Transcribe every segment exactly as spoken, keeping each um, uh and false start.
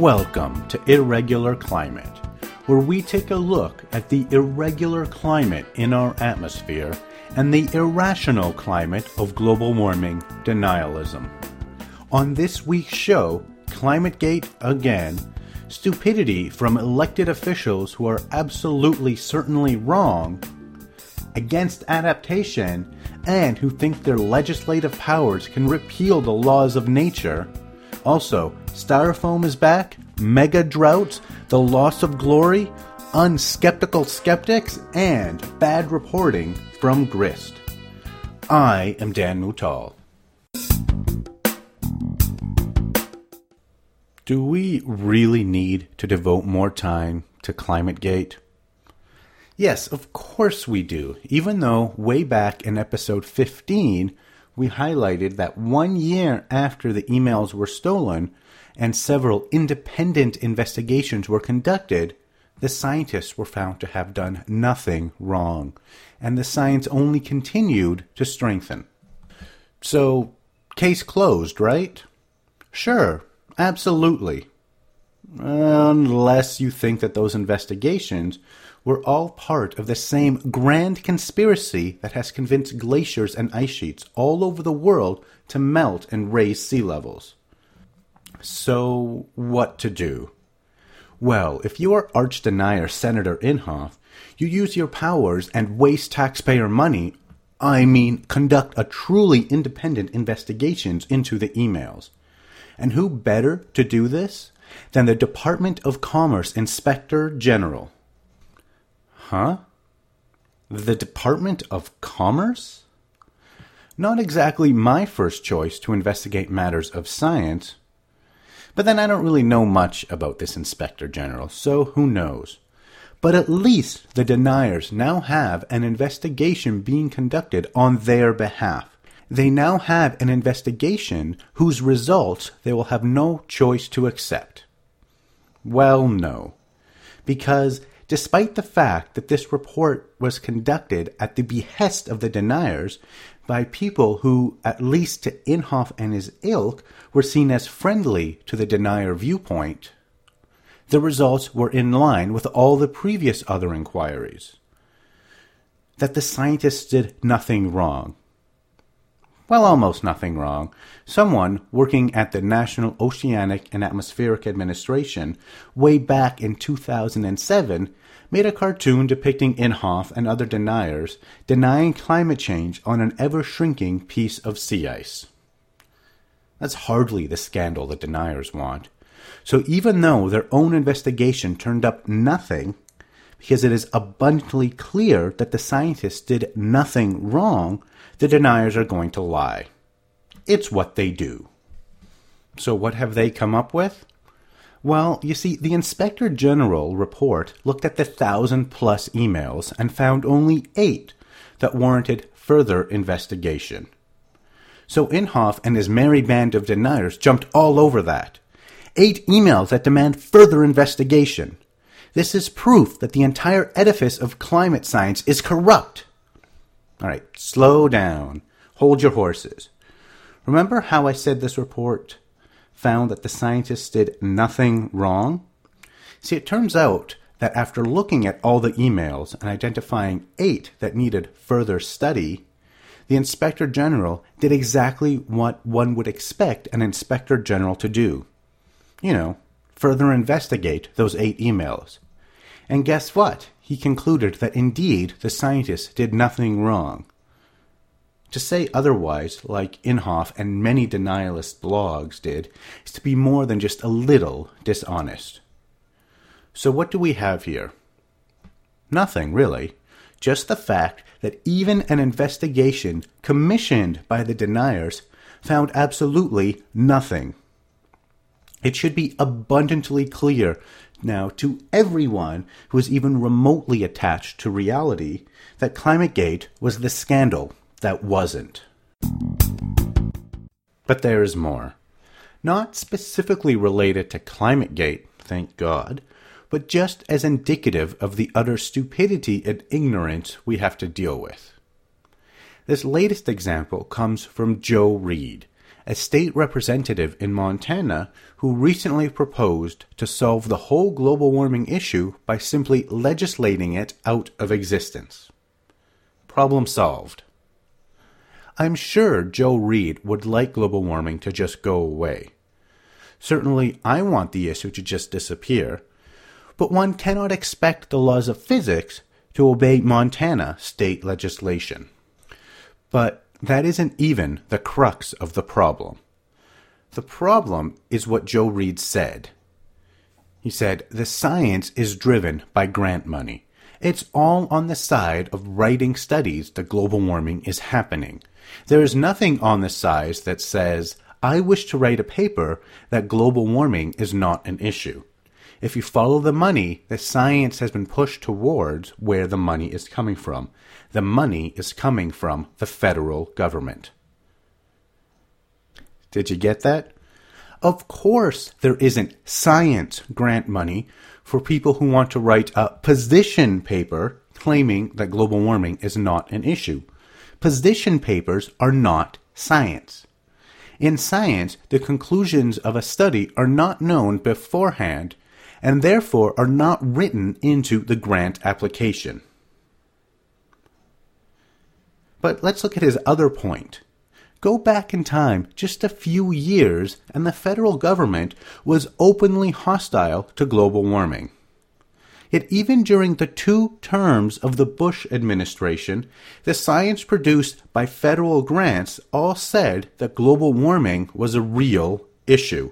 Welcome to Irregular Climate, where we take a look at the irregular climate in our atmosphere and the irrational climate of global warming denialism. On this week's show, ClimateGate again, stupidity from elected officials who are absolutely certainly wrong, against adaptation, and who think their legislative powers can repeal the laws of nature. Also, styrofoam is back, mega droughts, the loss of glory, unskeptical skeptics, and bad reporting from Grist. I am Dan Moutal. Do we really need to devote more time to ClimateGate? Yes, of course we do, even though way back in episode fifteen, we highlighted that one year after the emails were stolen and several independent investigations were conducted, the scientists were found to have done nothing wrong, and the science only continued to strengthen. So, case closed, right? Sure, absolutely. Unless you think that those investigations were all part of the same grand conspiracy that has convinced glaciers and ice sheets all over the world to melt and raise sea levels. So, what to do? Well, if you are arch-denier Senator Inhofe, you use your powers and waste taxpayer money, I mean conduct a truly independent investigations into the emails. And who better to do this than the Department of Commerce Inspector General? Huh? The Department of Commerce? Not exactly my first choice to investigate matters of science. But then I don't really know much about this Inspector General, so who knows? But at least the deniers now have an investigation being conducted on their behalf. They now have an investigation whose results they will have no choice to accept. Well, no. Because despite the fact that this report was conducted at the behest of the deniers by people who, at least to Inhofe and his ilk, were seen as friendly to the denier viewpoint, the results were in line with all the previous other inquiries. That the scientists did nothing wrong. Well, almost nothing wrong. Someone working at the National Oceanic and Atmospheric Administration way back in two thousand seven made a cartoon depicting Inhofe and other deniers denying climate change on an ever-shrinking piece of sea ice. That's hardly the scandal the deniers want. So even though their own investigation turned up nothing, because it is abundantly clear that the scientists did nothing wrong, the deniers are going to lie. It's what they do. So what have they come up with? Well, you see, the Inspector General report looked at the thousand-plus emails and found only eight that warranted further investigation. So Inhofe and his merry band of deniers jumped all over that. Eight emails that demand further investigation. This is proof that the entire edifice of climate science is corrupt. All right, slow down. Hold your horses. Remember how I said this report found that the scientists did nothing wrong? See, it turns out that after looking at all the emails and identifying eight that needed further study, the Inspector General did exactly what one would expect an Inspector General to do. You know, further investigate those eight emails. And guess what? He concluded that indeed the scientists did nothing wrong. To say otherwise, like Inhofe and many denialist blogs did, is to be more than just a little dishonest. So what do we have here? Nothing, really. Just the fact that even an investigation commissioned by the deniers found absolutely nothing. It should be abundantly clear now to everyone who is even remotely attached to reality that ClimateGate was the scandal that wasn't. But there is more. Not specifically related to ClimateGate, thank God, but just as indicative of the utter stupidity and ignorance we have to deal with. This latest example comes from Joe Reed, a state representative in Montana who recently proposed to solve the whole global warming issue by simply legislating it out of existence. Problem solved. I'm sure Joe Reed would like global warming to just go away. Certainly, I want the issue to just disappear, but one cannot expect the laws of physics to obey Montana state legislation. But that isn't even the crux of the problem. The problem is what Joe Reed said. He said, the science is driven by grant money. It's all on the side of writing studies that global warming is happening. There is nothing on the side that says, I wish to write a paper that global warming is not an issue. If you follow the money, the science has been pushed towards where the money is coming from. The money is coming from the federal government. Did you get that? Of course there isn't science grant money for people who want to write a position paper claiming that global warming is not an issue. Position papers are not science. In science, the conclusions of a study are not known beforehand and therefore are not written into the grant application. But let's look at his other point. Go back in time just a few years and the federal government was openly hostile to global warming. Yet even during the two terms of the Bush administration, the science produced by federal grants all said that global warming was a real issue.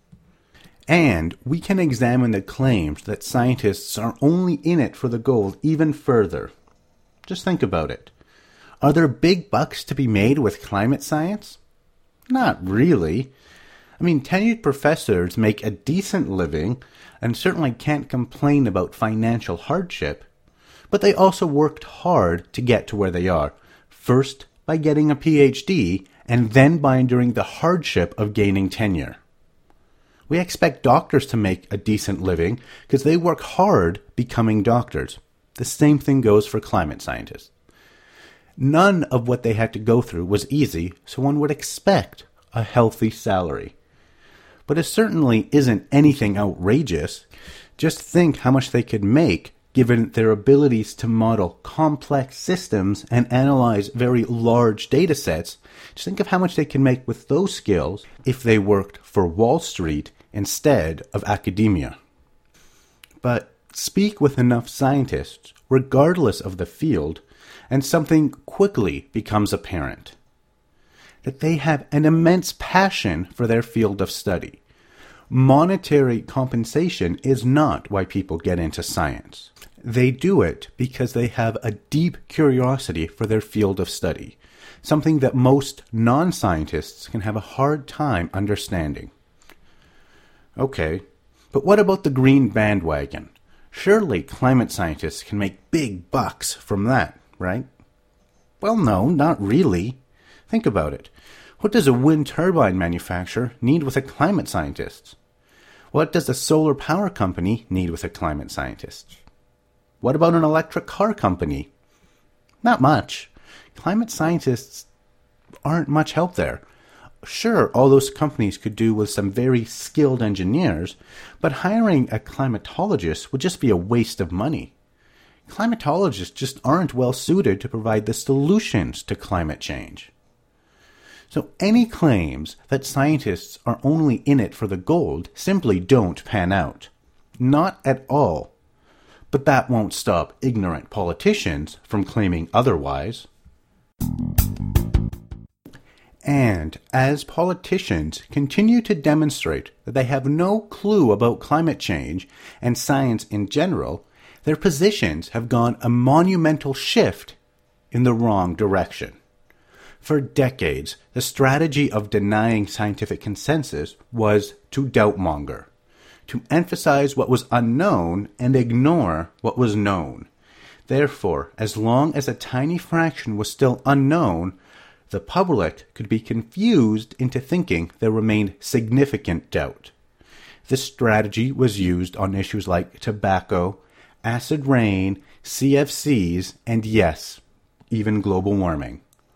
And we can examine the claims that scientists are only in it for the gold even further. Just think about it. Are there big bucks to be made with climate science? Not really. I mean, tenured professors make a decent living and certainly can't complain about financial hardship, but they also worked hard to get to where they are, first by getting a P H D and then by enduring the hardship of gaining tenure. We expect doctors to make a decent living because they work hard becoming doctors. The same thing goes for climate scientists. None of what they had to go through was easy, so one would expect a healthy salary. But it certainly isn't anything outrageous. Just think how much they could make given their abilities to model complex systems and analyze very large data sets. Just think of how much they can make with those skills if they worked for Wall Street instead of academia. But speak with enough scientists, regardless of the field, and something quickly becomes apparent. That they have an immense passion for their field of study. Monetary compensation is not why people get into science. They do it because they have a deep curiosity for their field of study, something that most non-scientists can have a hard time understanding. Okay, but what about the green bandwagon? Surely climate scientists can make big bucks from that, right? Well, no, not really. Think about it. What does a wind turbine manufacturer need with a climate scientist? What does a solar power company need with a climate scientist? What about an electric car company? Not much. Climate scientists aren't much help there. Sure, all those companies could do with some very skilled engineers, but hiring a climatologist would just be a waste of money. Climatologists just aren't well suited to provide the solutions to climate change. So any claims that scientists are only in it for the gold simply don't pan out. Not at all. But that won't stop ignorant politicians from claiming otherwise. And as politicians continue to demonstrate that they have no clue about climate change and science in general, their positions have gone a monumental shift in the wrong direction. For decades, the strategy of denying scientific consensus was to doubtmonger, to emphasize what was unknown and ignore what was known. Therefore, as long as a tiny fraction was still unknown, the public could be confused into thinking there remained significant doubt. This strategy was used on issues like tobacco, acid rain, C F Cs, and yes, even global warming.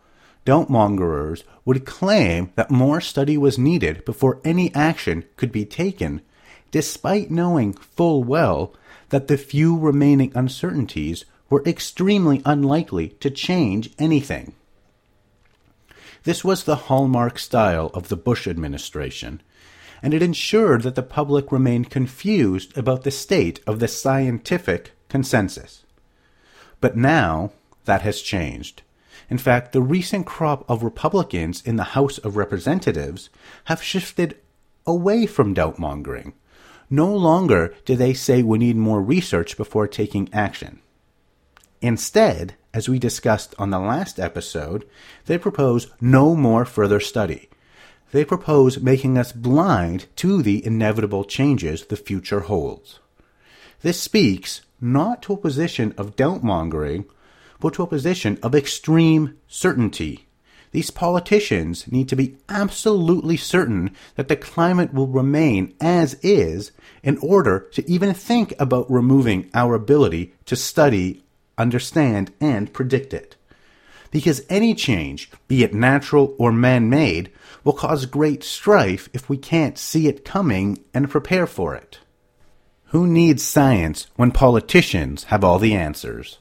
Doubtmongerers would claim that more study was needed before any action could be taken, despite knowing full well that the few remaining uncertainties were extremely unlikely to change anything. This was the hallmark style of the Bush administration, and it ensured that the public remained confused about the state of the scientific consensus. But now, that has changed. In fact, the recent crop of Republicans in the House of Representatives have shifted away from doubtmongering. No longer do they say we need more research before taking action. Instead, as we discussed on the last episode, they propose no more further study. They propose making us blind to the inevitable changes the future holds. This speaks not to a position of doubtmongering, but to a position of extreme certainty. These politicians need to be absolutely certain that the climate will remain as is in order to even think about removing our ability to study, understand, and predict it. Because any change, be it natural or man-made, will cause great strife if we can't see it coming and prepare for it. Who needs science when politicians have all the answers?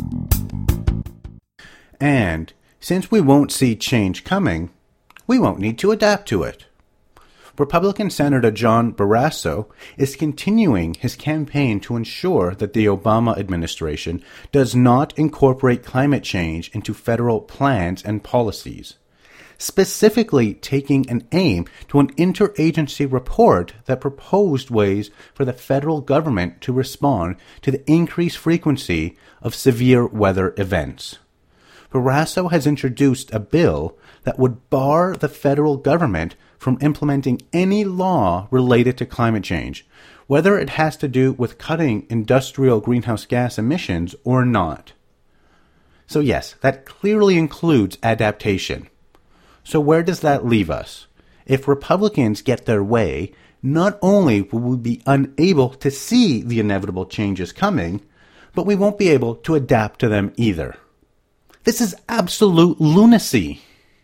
And since we won't see change coming, we won't need to adapt to it. Republican Senator John Barrasso is continuing his campaign to ensure that the Obama administration does not incorporate climate change into federal plans and policies, specifically taking an aim to an interagency report that proposed ways for the federal government to respond to the increased frequency of severe weather events. Barrasso has introduced a bill that would bar the federal government from implementing any law related to climate change, whether it has to do with cutting industrial greenhouse gas emissions or not. So yes, that clearly includes adaptation. So where does that leave us? If Republicans get their way, not only will we be unable to see the inevitable changes coming, but we won't be able to adapt to them either. This is absolute lunacy.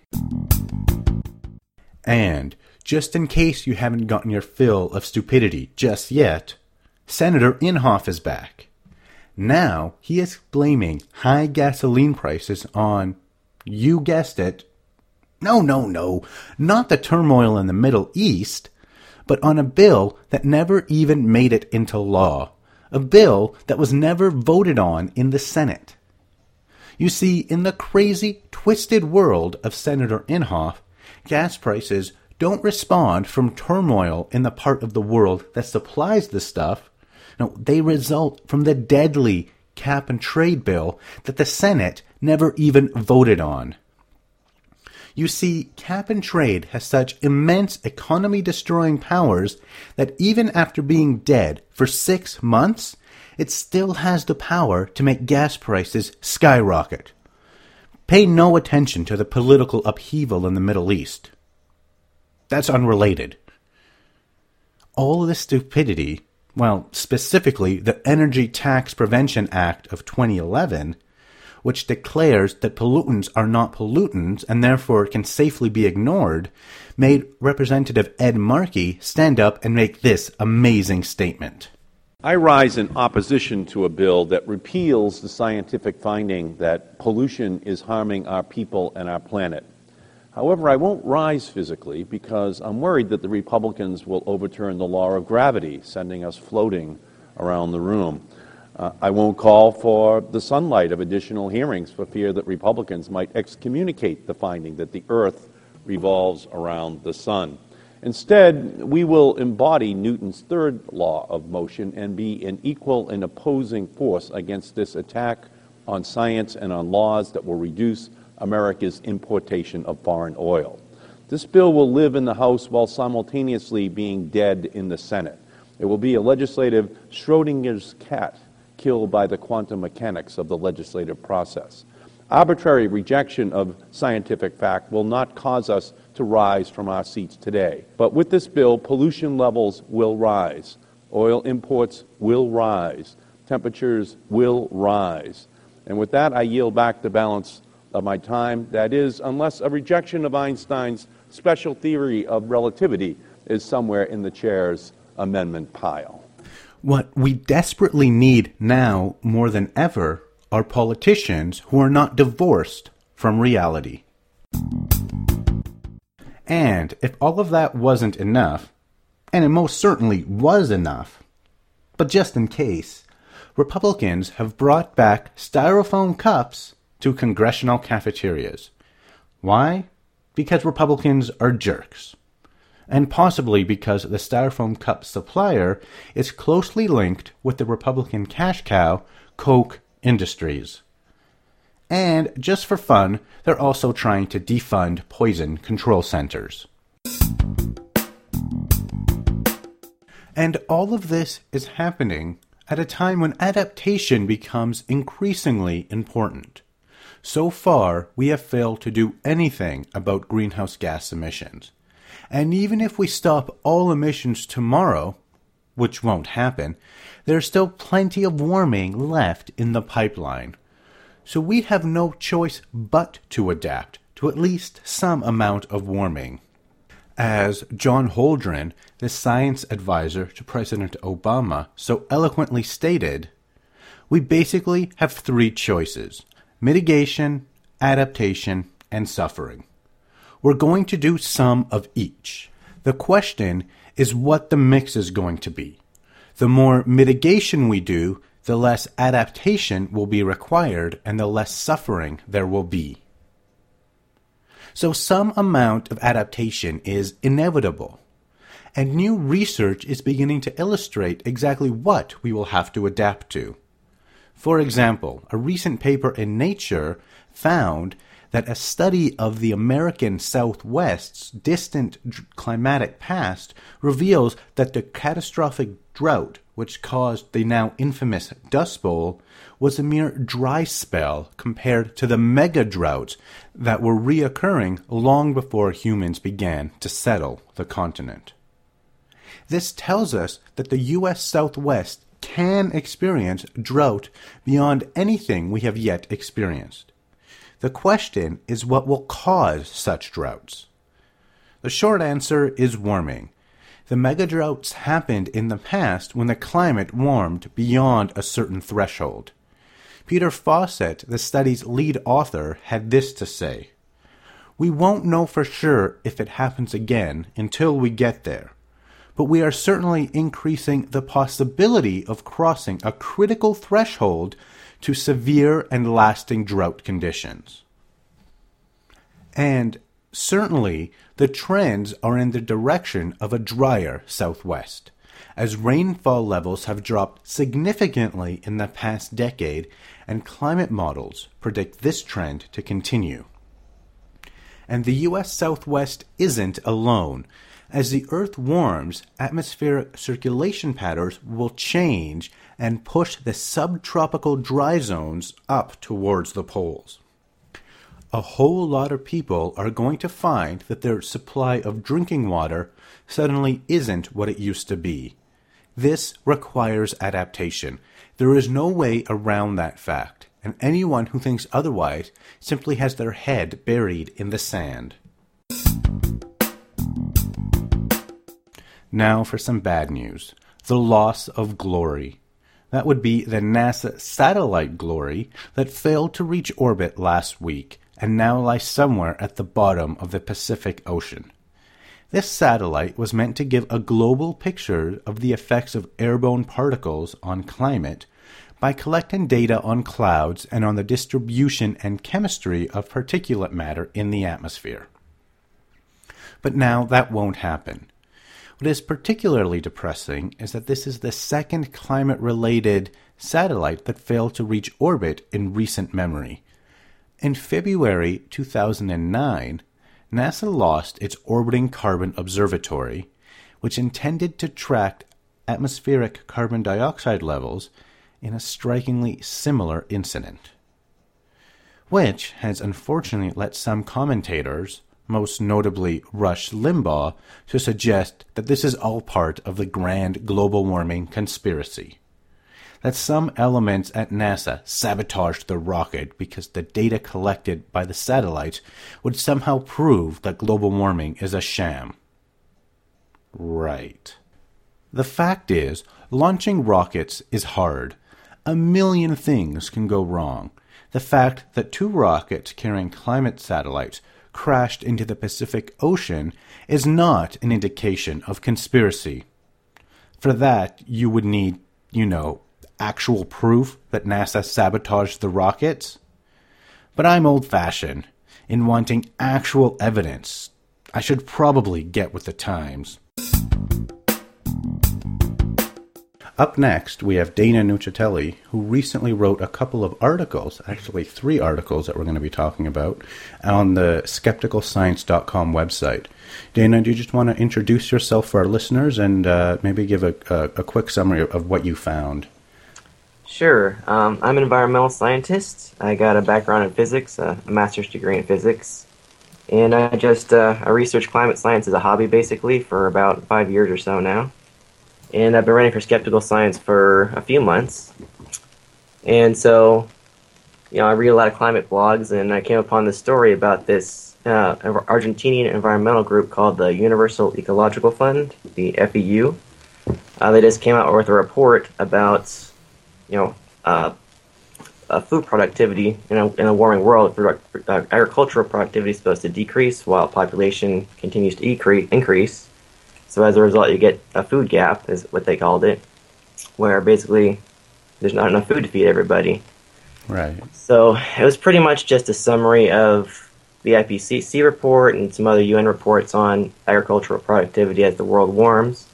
And, just in case you haven't gotten your fill of stupidity just yet, Senator Inhofe is back. Now, he is blaming high gasoline prices on, you guessed it, no, no, no, not the turmoil in the Middle East, but on a bill that never even made it into law, a bill that was never voted on in the Senate. You see, in the crazy, twisted world of Senator Inhofe, gas prices don't respond from turmoil in the part of the world that supplies the stuff. No, they result from the deadly cap and trade bill that the Senate never even voted on. You see, cap and trade has such immense economy-destroying powers that even after being dead for six months, it still has the power to make gas prices skyrocket. Pay no attention to the political upheaval in the Middle East. That's unrelated. All of this stupidity, well, specifically the Energy Tax Prevention Act of twenty eleven, which declares that pollutants are not pollutants and therefore can safely be ignored, made Representative Ed Markey stand up and make this amazing statement. I rise in opposition to a bill that repeals the scientific finding that pollution is harming our people and our planet. However, I won't rise physically because I'm worried that the Republicans will overturn the law of gravity, sending us floating around the room. Uh, I won't call for the sunlight of additional hearings for fear that Republicans might excommunicate the finding that the Earth revolves around the sun. Instead, we will embody Newton's third law of motion and be an equal and opposing force against this attack on science and on laws that will reduce America's importation of foreign oil. This bill will live in the House while simultaneously being dead in the Senate. It will be a legislative Schrodinger's cat killed by the quantum mechanics of the legislative process. Arbitrary rejection of scientific fact will not cause us to rise from our seats today. But with this bill, pollution levels will rise. Oil imports will rise. Temperatures will rise. And with that, I yield back the balance of my time. That is, unless a rejection of Einstein's special theory of relativity is somewhere in the chair's amendment pile. What we desperately need now more than ever are politicians who are not divorced from reality. And if all of that wasn't enough, and it most certainly was enough, but just in case, Republicans have brought back styrofoam cups to congressional cafeterias. Why? Because Republicans are jerks. And possibly because the styrofoam cup supplier is closely linked with the Republican cash cow, Koch Industries. And just for fun, they're also trying to defund poison control centers. And all of this is happening at a time when adaptation becomes increasingly important. So far, we have failed to do anything about greenhouse gas emissions. And even if we stop all emissions tomorrow, which won't happen, there's still plenty of warming left in the pipeline. So we have no choice but to adapt to at least some amount of warming. As John Holdren, the science advisor to President Obama, so eloquently stated, we basically have three choices: mitigation, adaptation, and suffering. We're going to do some of each. The question is what the mix is going to be. The more mitigation we do, the less adaptation will be required and the less suffering there will be. So some amount of adaptation is inevitable, and new research is beginning to illustrate exactly what we will have to adapt to. For example, a recent paper in Nature found that a study of the American Southwest's distant climatic past reveals that the catastrophic drought, which caused the now infamous Dust Bowl, was a mere dry spell compared to the mega droughts that were reoccurring long before humans began to settle the continent. This tells us that the U S Southwest can experience drought beyond anything we have yet experienced. The question is what will cause such droughts. The short answer is warming. The megadroughts happened in the past when the climate warmed beyond a certain threshold. Peter Fawcett, the study's lead author, had this to say: "We won't know for sure if it happens again until we get there, but we are certainly increasing the possibility of crossing a critical threshold to severe and lasting drought conditions." And certainly, the trends are in the direction of a drier Southwest, as rainfall levels have dropped significantly in the past decade, and climate models predict this trend to continue. And the U S Southwest isn't alone. As the Earth warms, atmospheric circulation patterns will change and push the subtropical dry zones up towards the poles. A whole lot of people are going to find that their supply of drinking water suddenly isn't what it used to be. This requires adaptation. There is no way around that fact, and anyone who thinks otherwise simply has their head buried in the sand. Now for some bad news. The loss of Glory. That would be the NASA satellite Glory that failed to reach orbit last week and now lies somewhere at the bottom of the Pacific Ocean. This satellite was meant to give a global picture of the effects of airborne particles on climate by collecting data on clouds and on the distribution and chemistry of particulate matter in the atmosphere. But now that won't happen. What is particularly depressing is that this is the second climate-related satellite that failed to reach orbit in recent memory. In February two thousand nine, NASA lost its orbiting carbon observatory, which intended to track atmospheric carbon dioxide levels in a strikingly similar incident, which has unfortunately led some commentators, most notably Rush Limbaugh, to suggest that this is all part of the grand global warming conspiracy. that some elements at NASA sabotaged the rocket because the data collected by the satellites would somehow prove that global warming is a sham. Right. The fact is, launching rockets is hard. A million things can go wrong. The fact that two rockets carrying climate satellites crashed into the Pacific Ocean is not an indication of conspiracy. For that, you would need, you know, actual proof that NASA sabotaged the rockets. But I'm old-fashioned in wanting actual evidence. I should probably get with the times. Up next, we have Dana Nuccitelli, who recently wrote a couple of articles, actually three articles that we're going to be talking about, on the skeptical science dot com website. Dana, do you just want to introduce yourself for our listeners and uh, maybe give a, a, a quick summary of, of what you found? Sure. Um, I'm an environmental scientist. I got a background in physics, uh, a master's degree in physics. And I just uh, I research climate science as a hobby, basically, for about five years or so now. And I've been writing for Skeptical Science for a few months. And so, you know, I read a lot of climate blogs, and I came upon this story about this uh, Argentinian environmental group called the Universal Ecological Fund, the F E U. Uh, they just came out with a report about, you know, uh, uh, food productivity in a, in a warming world. Product, uh, agricultural productivity is supposed to decrease while population continues to increase. increase. So as a result, you get a food gap, is what they called it, where basically there's not enough food to feed everybody. Right. So it was pretty much just a summary of the I P C C report and some other U N reports on agricultural productivity as the world warms.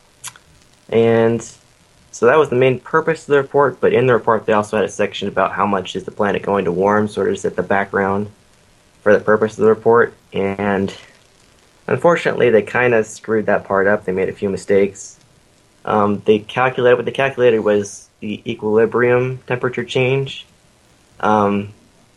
And so that was the main purpose of the report, but in the report they also had a section about how much is the planet going to warm, sort of just at the background for the purpose of the report. And unfortunately, they kind of screwed that part up. They made a few mistakes. Um, they calculated what they calculated was the equilibrium temperature change. Um,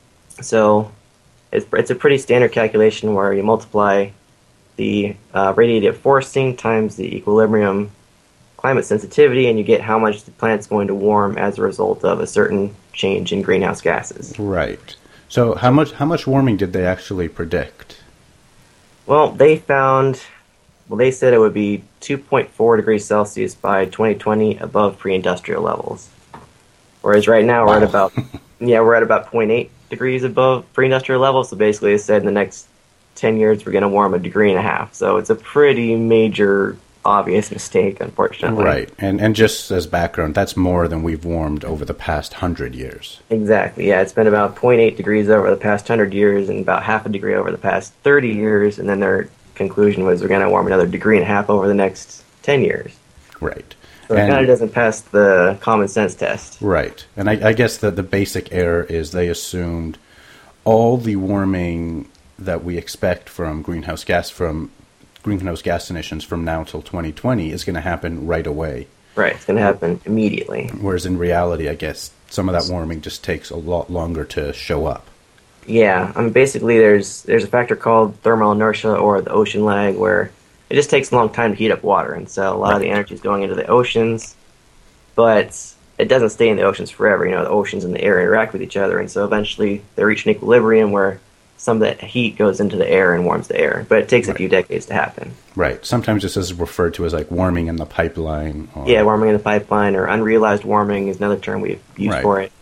so it's, it's a pretty standard calculation where you multiply the uh, radiative forcing times the equilibrium climate sensitivity, and you get how much the planet's going to warm as a result of a certain change in greenhouse gases. Right. So how much how much warming did they actually predict? Well, they found, well, they said it would be two point four degrees Celsius by twenty twenty above pre-industrial levels. Whereas right now we're wow. at about, yeah, we're at about zero point eight degrees above pre-industrial levels. So basically they said in the next ten years we're going to warm a degree and a half. So it's a pretty major, obvious mistake, unfortunately. Right. And and just as background, that's more than we've warmed over the past hundred years. Exactly. Yeah, it's been about zero point eight degrees over the past hundred years and about half a degree over the past thirty years. And then their conclusion was we're going to warm another degree and a half over the next ten years. Right. So it kind of doesn't pass the common sense test. Right. And I, I guess that the basic error is they assumed all the warming that we expect from greenhouse gas from greenhouse gas emissions from now till twenty twenty is going to happen right away. Right, it's going to happen immediately. Whereas in reality, I guess some of that warming just takes a lot longer to show up. Yeah, I mean, basically there's there's a factor called thermal inertia or the ocean lag where it just takes a long time to heat up water, and so a lot right. of the energy is going into the oceans, but it doesn't stay in the oceans forever. You know, the oceans and the air interact with each other, and so eventually they reach an equilibrium where some of that heat goes into the air and warms the air, but it takes right. a few decades to happen. Right. Sometimes this is referred to as like warming in the pipeline. Or... Yeah, warming in the pipeline, or unrealized warming is another term we've used right. for it.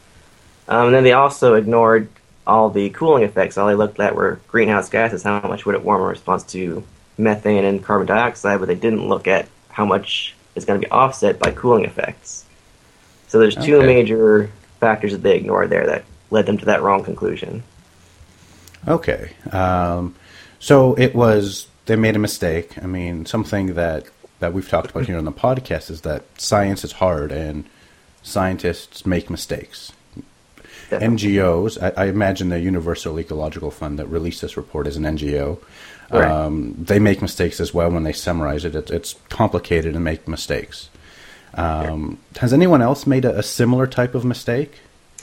Um, and then they also ignored all the cooling effects. All they looked at were greenhouse gases, how much would it warm in response to methane and carbon dioxide, but they didn't look at how much is going to be offset by cooling effects. So there's two okay. major factors that they ignored there that led them to that wrong conclusion. Okay. Um, so it was, they made a mistake. I mean, something that, that we've talked about here on the podcast is that science is hard and scientists make mistakes. Definitely. N G Os, I, I imagine the Universal Ecological Fund that released this report is an N G O. Right. Um, they make mistakes as well when they summarize it. It's, it's complicated and make mistakes. Um, sure. Has anyone else made a, a similar type of mistake?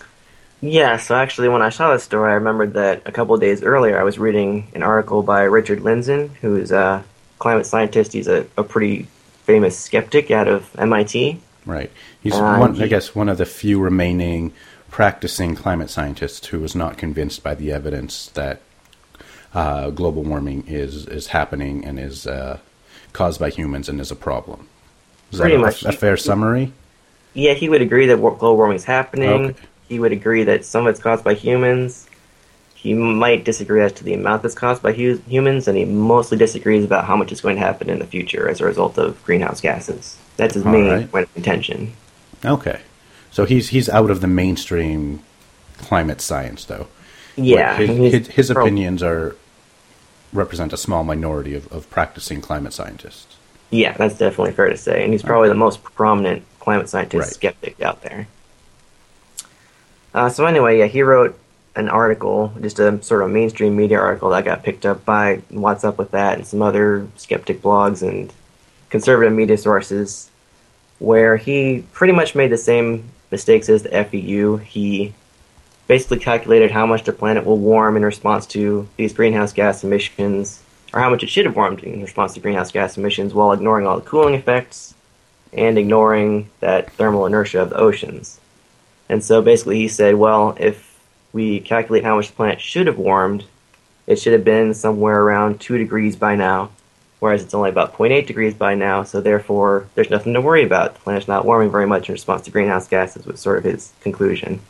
Yeah, so actually when I saw this story, I remembered that a couple of days earlier I was reading an article by Richard Lindzen, who's a climate scientist. He's a, a pretty famous skeptic out of M I T. Right. He's Uh, one, he- I guess, one of the few remaining practicing climate scientists who is not convinced by the evidence that uh, global warming is is happening and is uh, caused by humans and is a problem. Is Pretty that a, much. a fair summary? Yeah, he would agree that wa- global warming is happening. Okay. He would agree that some of it's caused by humans. He might disagree as to the amount that's caused by hu- humans, and he mostly disagrees about how much is going to happen in the future as a result of greenhouse gases. That's his All main right. point of contention. Okay. So he's he's out of the mainstream climate science, though. Yeah, His, he's his, his prob- opinions are represent a small minority of, of practicing climate scientists. Yeah, that's definitely fair to say, and he's probably the most prominent climate scientist Right. skeptic out there. Uh, so anyway, yeah, he wrote an article, just a sort of mainstream media article that got picked up by What's Up With That and some other skeptic blogs and conservative media sources, where he pretty much made the same mistakes as the F E U. He basically calculated how much the planet will warm in response to these greenhouse gas emissions, or how much it should have warmed in response to greenhouse gas emissions, while ignoring all the cooling effects and ignoring that thermal inertia of the oceans. And so basically he said, well, if we calculate how much the planet should have warmed, it should have been somewhere around two degrees by now, whereas it's only about zero point eight degrees by now, so therefore there's nothing to worry about. The planet's not warming very much in response to greenhouse gases, was sort of his conclusion.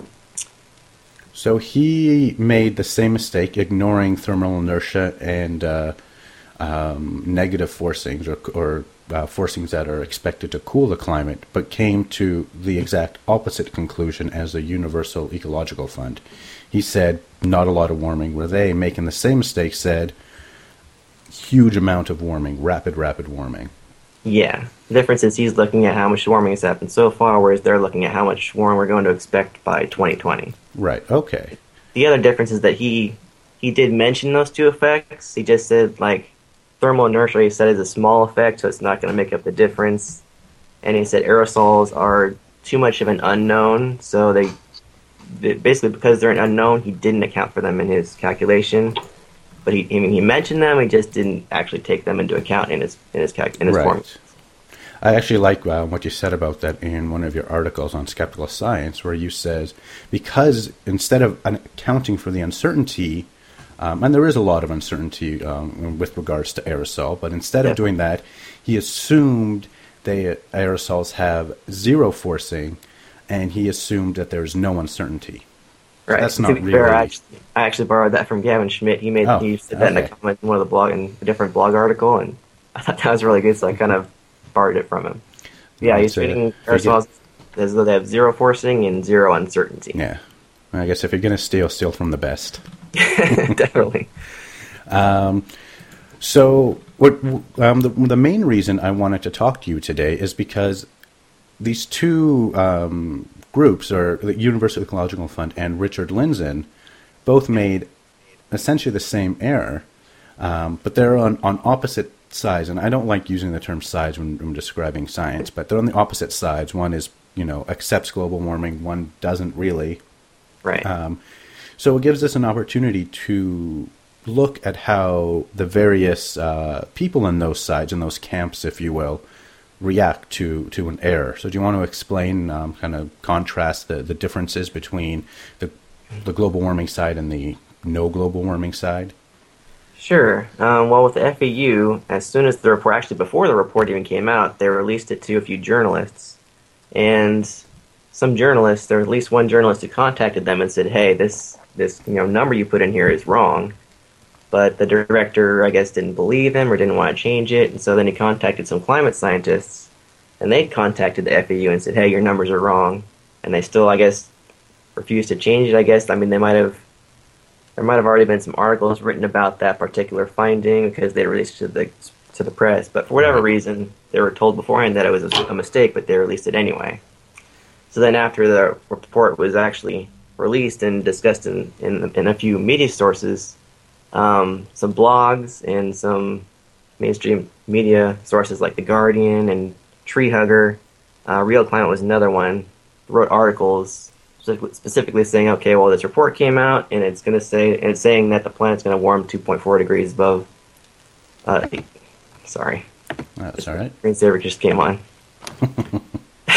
So he made the same mistake, ignoring thermal inertia and uh, um, negative forcings or, or uh, forcings that are expected to cool the climate, but came to the exact opposite conclusion as the Universal Ecological Fund. He said not a lot of warming, where they, making the same mistake, said huge amount of warming, rapid, rapid warming. Yeah. The difference is he's looking at how much warming has happened so far, whereas they're looking at how much warming we're going to expect by twenty twenty. Right, okay. The other difference is that he he did mention those two effects. He just said, like, thermal inertia, he said, is a small effect, so it's not going to make up the difference. And he said aerosols are too much of an unknown, so they, they basically, because they're an unknown, he didn't account for them in his calculation. But he, I mean, he mentioned them, he just didn't actually take them into account in his in his calc- in his Right. formula. I actually like uh, what you said about that in one of your articles on Skeptical Science, where you says because instead of un- accounting for the uncertainty, um, and there is a lot of uncertainty um, with regards to aerosol, but instead Yeah. of doing that, he assumed they aerosols have zero forcing, and he assumed that there's no uncertainty. So Right. that's To not be fair, I really. actually, I actually borrowed that from Gavin Schmidt. He made Oh, he said that in a okay. comment in one of the blog in a different blog article, and I thought that was really good. So I kind of borrowed it from him. Yeah, Right, he's so treating if you get- aerosols as though they have zero forcing and zero uncertainty. Yeah. I guess if you're going to steal, steal from the best. Definitely. So, what um, the, the main reason I wanted to talk to you today is because these two um, groups, or the Universal Ecological Fund and Richard Lindzen, both made essentially the same error, um, but they're on, on opposite sides. And I don't like using the term sides when I'm describing science, but they're on the opposite sides. One is, you know, accepts global warming, one doesn't really. Right. Um, so it gives us an opportunity to look at how the various uh, people in those sides, in those camps, if you will, react to, to an error. So do you want to explain, um, kind of contrast the, the differences between the, the global warming side and the no global warming side? Sure. Um, well, with the F A U, as soon as the report, actually before the report even came out, they released it to a few journalists. And some journalists, there was at least one journalist who contacted them and said, hey, this, this you know number you put in here is wrong. But the director, I guess, didn't believe him or didn't want to change it. And so then he contacted some climate scientists. And they contacted the F A U and said, hey, your numbers are wrong. And they still, I guess, refused to change it, I guess. I mean, they might have... There might have already been some articles written about that particular finding because they released it to the to the press. But for whatever reason, they were told beforehand that it was a, a mistake, but they released it anyway. So then after the report was actually released and discussed in, in, in a few media sources, um, some blogs and some mainstream media sources like The Guardian and Tree Hugger, uh, Real Climate was another one, wrote articles specifically saying, okay, well, this report came out, and it's going to say, and it's saying that the planet's going to warm two point four degrees above. Uh, sorry, That's all right. screensaver just came on.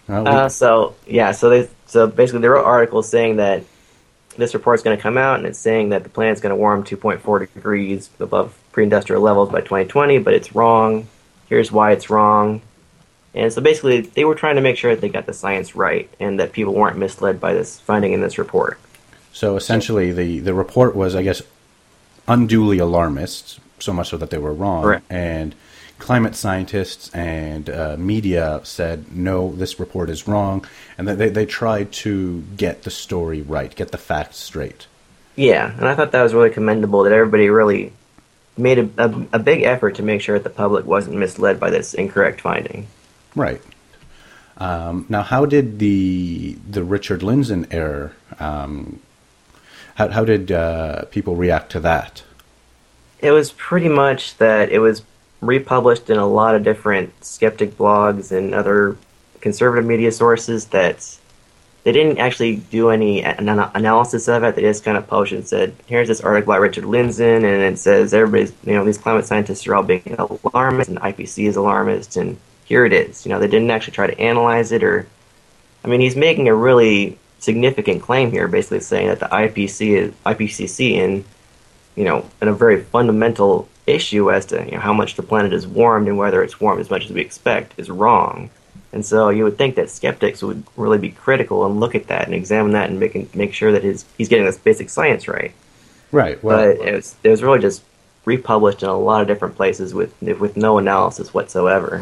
Uh, we, Uh, so yeah, so they so basically they wrote articles saying that this report's going to come out and it's saying that the planet's going to warm two point four degrees above pre-industrial levels by twenty twenty, but it's wrong. Here's why it's wrong. And so basically they were trying to make sure that they got the science right and that people weren't misled by this finding in this report. so essentially, the, the report was, I guess, unduly alarmist, so much so that they were wrong. Correct. And climate scientists and uh, media said, no, this report is wrong. And that they, they tried to get the story right, get the facts straight. Yeah, and I thought that was really commendable that everybody really made a, a, a big effort to make sure that the public wasn't misled by this incorrect finding. Right. Um, now, how did the the Richard Lindzen error, um, how, how did uh, people react to that? It was pretty much that it was republished in a lot of different skeptic blogs and other conservative media sources that they didn't actually do any an- analysis of it. They just kind of published and said, here's this article by Richard Lindzen, and it says everybody's, you know, these climate scientists are all being alarmist, and I P C is alarmist, and here it is. You know, they didn't actually try to analyze it, or, I mean, he's making a really significant claim here, basically saying that the I P C is I P C C in, you know, in a very fundamental issue as to, you know, how much the planet is warmed and whether it's warmed as much as we expect is wrong. And so you would think that skeptics would really be critical and look at that and examine that and make make sure that his he's getting this basic science right. Right. Well, but it was it was really just republished in a lot of different places with with no analysis whatsoever.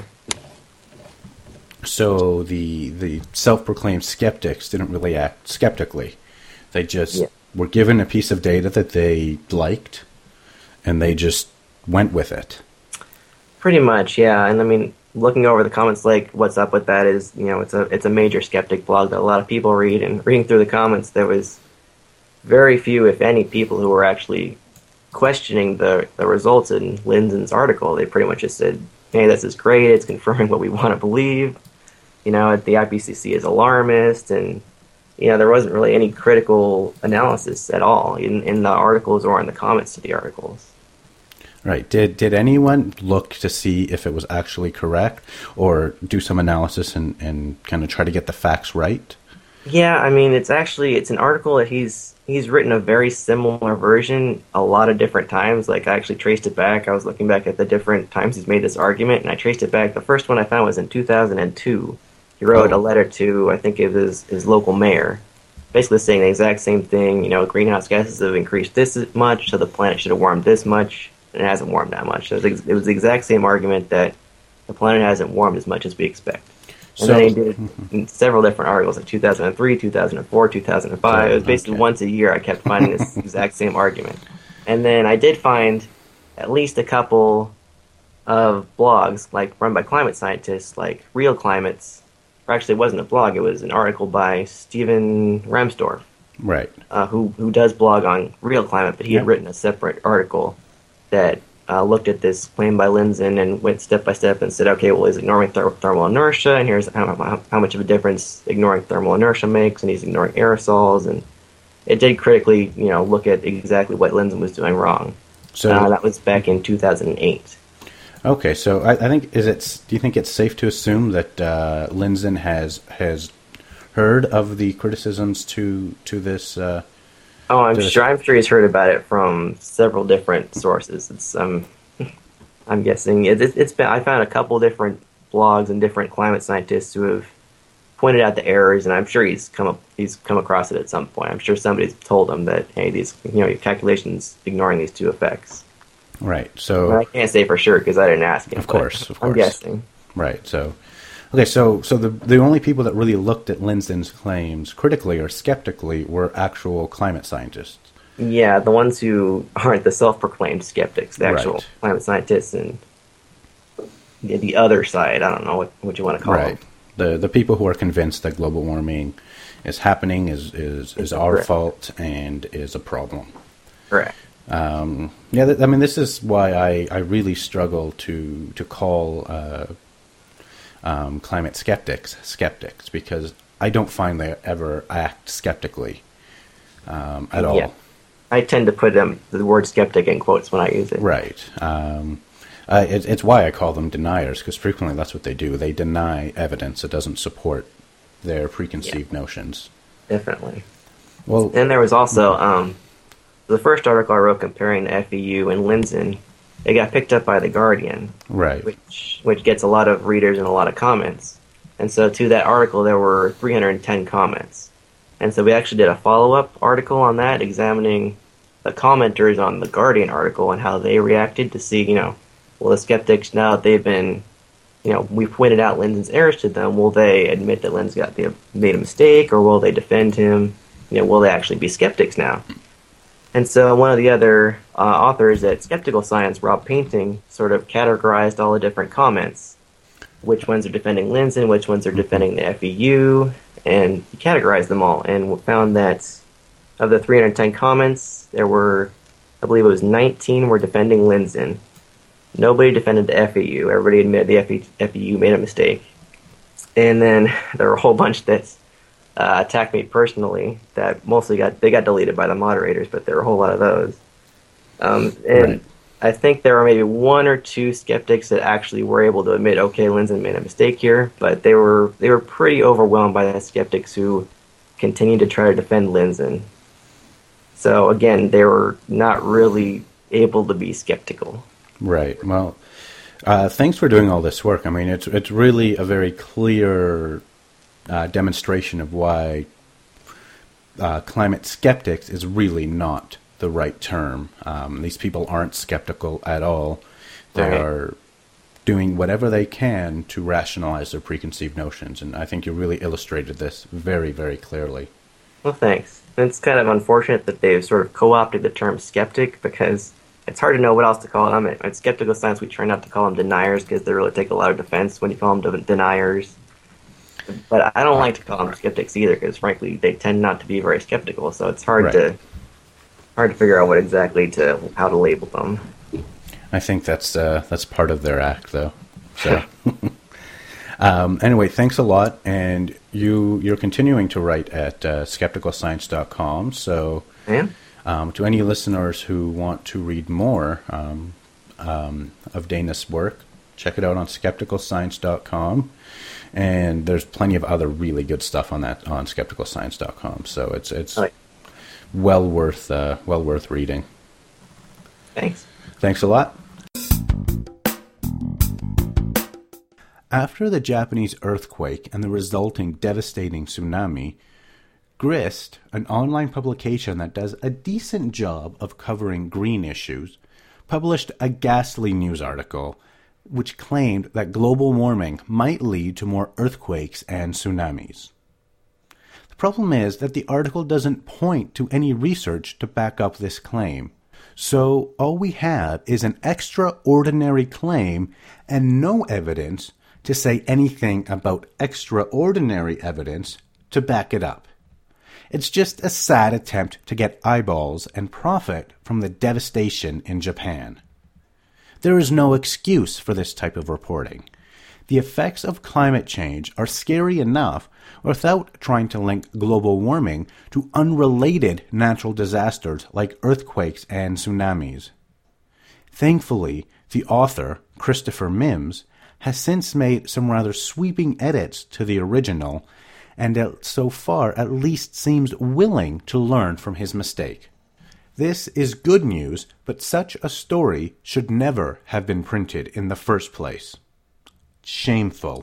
so the the self-proclaimed skeptics didn't really act skeptically. They just Yeah. were given a piece of data that they liked, and they just went with it. Pretty much, yeah. And I mean, looking over the comments, like, what's up with that is, you know, it's a it's a major skeptic blog that a lot of people read. And reading through the comments, there was very few, if any, people who were actually questioning the, the results in Lindzen's article. They pretty much just said, hey, this is great. It's confirming what we want to believe. You know, the I P C C is alarmist. And, you know, there wasn't really any critical analysis at all in, in the articles or in the comments to the articles. Right. Did did anyone look to see if it was actually correct, or do some analysis and, and kind of try to get the facts right? Yeah, I mean, it's actually, it's an article that he's he's written a very similar version a lot of different times. Like, I actually traced it back. I was looking back at the different times he's made this argument, and I traced it back. The first one I found was in two thousand two. He wrote Oh. a letter to, I think it was his local mayor, basically saying the exact same thing. You know, greenhouse gases have increased this much, so the planet should have warmed this much, and it hasn't warmed that much. So it was, it was the exact same argument that the planet hasn't warmed as much as we expect. And So- then he did in several different articles, like two thousand three, two thousand four, two thousand five. It was basically Okay. once a year I kept finding this exact same argument. And then I did find at least a couple of blogs, like run by climate scientists, like Real Climates. Or actually, it wasn't a blog, it was an article by Stephen Ramsdorf, Right. uh, who, who does blog on Real Climate, but he had Yeah. written a separate article that uh, looked at this claim by Lindzen and went step by step and said, okay, well, he's ignoring ther- thermal inertia, and here's how, how, how much of a difference ignoring thermal inertia makes, and he's ignoring aerosols, and it did critically, you know, look at exactly what Lindzen was doing wrong. So uh, that was back in two thousand eight. okay, so I, I think is it? Do you think it's safe to assume that uh, Lindzen has has heard of the criticisms to to this? Uh, Oh, I'm Does- sure. I'm sure he's heard about it from several different sources. It's um, I'm guessing it, it, it's been. I found a couple different blogs and different climate scientists who have pointed out the errors, and I'm sure he's come up. He's come across it at some point. I'm sure somebody's told him that, hey, these, you know, your calculations ignoring these two effects. right. But So I can't say for sure because I didn't ask him. Of but course, of I'm course. guessing. right. So okay. So so the the only people that really looked at Lindzen's claims critically or skeptically were actual climate scientists. Yeah, the ones who aren't the self-proclaimed skeptics, the actual Right. climate scientists, and the, the other side. I don't know what, what you want to call Right. them. The the people who are convinced that global warming is happening is is, is our Correct. fault and is a problem. Correct. Um, yeah, th- I mean, this is why I, I really struggle to to call uh, um, climate skeptics skeptics, because I don't find they ever act skeptically um, at all. Yeah. I tend to put them the word skeptic in quotes when I use it. Right. Um, uh, it, it's why I call them deniers, because frequently that's what they do. They deny evidence that doesn't support their preconceived yeah, notions. Definitely. Well, and there was also um, the first article I wrote comparing the F E U and Linsen. It got picked up by The Guardian, right, which which gets a lot of readers and a lot of comments. And so to that article, there were three hundred ten comments. And so we actually did a follow-up article on that, examining the commenters on the Guardian article and how they reacted to see, you know, well, the skeptics, now that they've been, you know, we pointed out Linsen's errors to them, will they admit that Linsen got the, made a mistake, or will they defend him? You know, will they actually be skeptics now? And so one of the other uh, authors at Skeptical Science, Rob Painting, sort of categorized all the different comments. Which ones are defending Linsen, which ones are defending the F E U, and he categorized them all and found that of the three hundred ten comments, there were, I believe it was nineteen were defending Linsen. Nobody defended the F E U. Everybody admitted the F E U made a mistake. And then there were a whole bunch that uh, attacked me personally that mostly got, they got deleted by the moderators, but there were a whole lot of those. Um, and right. I think there were maybe one or two skeptics that actually were able to admit, okay, Linsen made a mistake here, but they were they were pretty overwhelmed by the skeptics who continued to try to defend Linsen. So again, they were not really able to be skeptical. Right. Well, uh, thanks for doing all this work. I mean, it's it's really a very clear uh, demonstration of why uh, climate skeptics is really not the right term. Um, these people aren't skeptical at all. They right. are doing whatever they can to rationalize their preconceived notions, and I think you really illustrated this very, very clearly. Well, thanks. It's kind of unfortunate that they've sort of co-opted the term skeptic, because it's hard to know what else to call them. In Skeptical Science, we try not to call them deniers, because they really take a lot of defense when you call them deniers. But I don't like to call them skeptics either, because frankly, they tend not to be very skeptical, so it's hard right. to hard to figure out what exactly to how to label them. I think that's uh, that's part of their act, though. So, um, anyway, thanks a lot, and you you're continuing to write at uh, skeptical science dot com. So, yeah. um, to any listeners who want to read more um, um, of Dana's work, check it out on skeptical science dot com. And there's plenty of other really good stuff on that on skeptical science dot com. So it's it's. Right. Well worth, uh, well worth reading. Thanks. Thanks a lot. After the Japanese earthquake and the resulting devastating tsunami, Grist, an online publication that does a decent job of covering green issues, published a ghastly news article which claimed that global warming might lead to more earthquakes and tsunamis. The problem is that the article doesn't point to any research to back up this claim. So all we have is an extraordinary claim and no evidence to say anything about extraordinary evidence to back it up. It's just a sad attempt to get eyeballs and profit from the devastation in Japan. There is no excuse for this type of reporting. The effects of climate change are scary enough without trying to link global warming to unrelated natural disasters like earthquakes and tsunamis. Thankfully, the author, Christopher Mims, has since made some rather sweeping edits to the original, and so far at least seems willing to learn from his mistake. This is good news, but such a story should never have been printed in the first place. Shameful.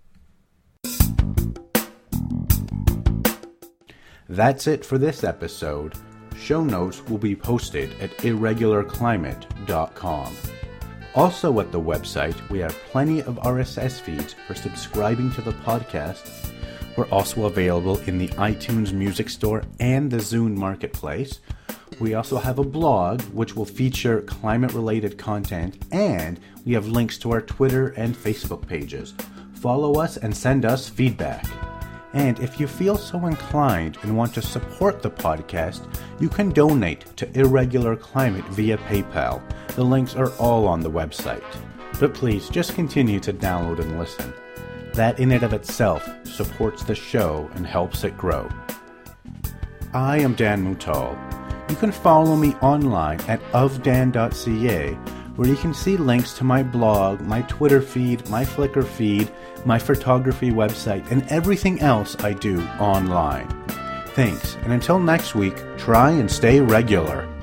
That's it for this episode. Show notes will be posted at irregular climate dot com. Also at the website, we have plenty of R S S feeds for subscribing to the podcast. We're also available in the iTunes Music Store and the Zune Marketplace. We also have a blog which will feature climate-related content, and we have links to our Twitter and Facebook pages. Follow us and send us feedback. And if you feel so inclined and want to support the podcast, you can donate to Irregular Climate via PayPal. The links are all on the website. But please, just continue to download and listen. That in and of itself supports the show and helps it grow. I am Dan Moutal. You can follow me online at of dan dot c a where you can see links to my blog, my Twitter feed, my Flickr feed, my photography website, and everything else I do online. Thanks, and until next week, try and stay regular.